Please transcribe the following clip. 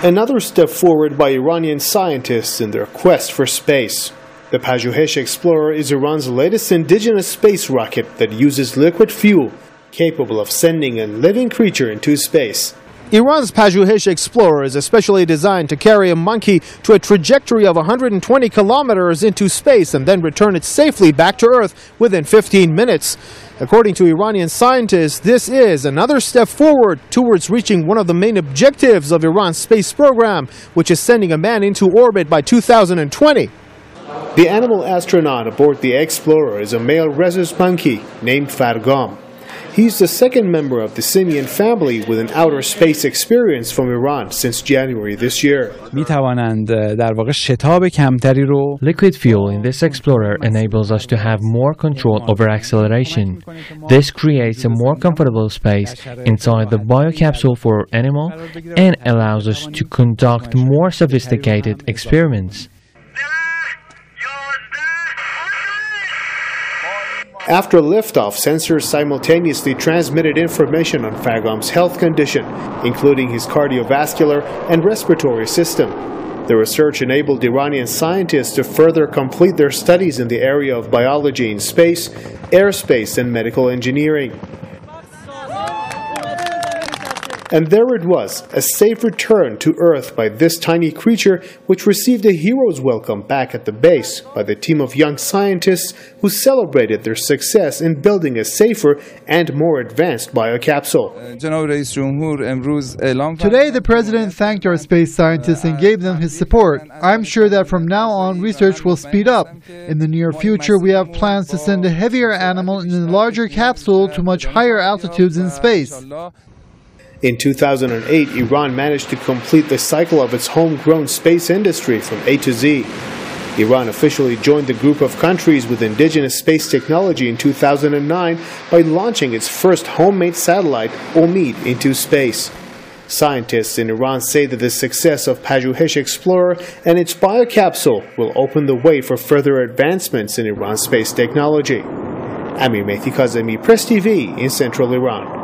Another step forward by Iranian scientists in their quest for space. The Pajoohesh Explorer is Iran's latest indigenous space rocket that uses liquid fuel, capable of sending a living creature into space. Iran's Pajoohesh Explorer is especially designed to carry a monkey to a trajectory of 120 kilometers into space and then return it safely back to Earth within 15 minutes. According to Iranian scientists, this is another step forward towards reaching one of the main objectives of Iran's space program, which is sending a man into orbit by 2020. The animal astronaut aboard the Explorer is a male rhesus monkey named Fargam. He's the second member of the simian family with an outer space experience from Iran since January this year. Liquid fuel in this Explorer enables us to have more control over acceleration. This creates a more comfortable space inside the biocapsule for animal and allows us to conduct more sophisticated experiments. After liftoff, sensors simultaneously transmitted information on Fargam's health condition, including his cardiovascular and respiratory system. The research enabled Iranian scientists to further complete their studies in the area of biology in space, airspace, and medical engineering. And there it was, a safe return to Earth by this tiny creature, which received a hero's welcome back at the base by the team of young scientists who celebrated their success in building a safer and more advanced biocapsule. Today, the President thanked our space scientists and gave them his support. I'm sure that from now on, research will speed up. In the near future, we have plans to send a heavier animal in a larger capsule to much higher altitudes in space. In 2008, Iran managed to complete the cycle of its homegrown space industry from A to Z. Iran officially joined the group of countries with indigenous space technology in 2009 by launching its first homemade satellite, Omid, into space. Scientists in Iran say that the success of Pajoohesh Explorer and its biocapsule will open the way for further advancements in Iran's space technology. Amir Mehdi Kazemi, Press TV in central Iran.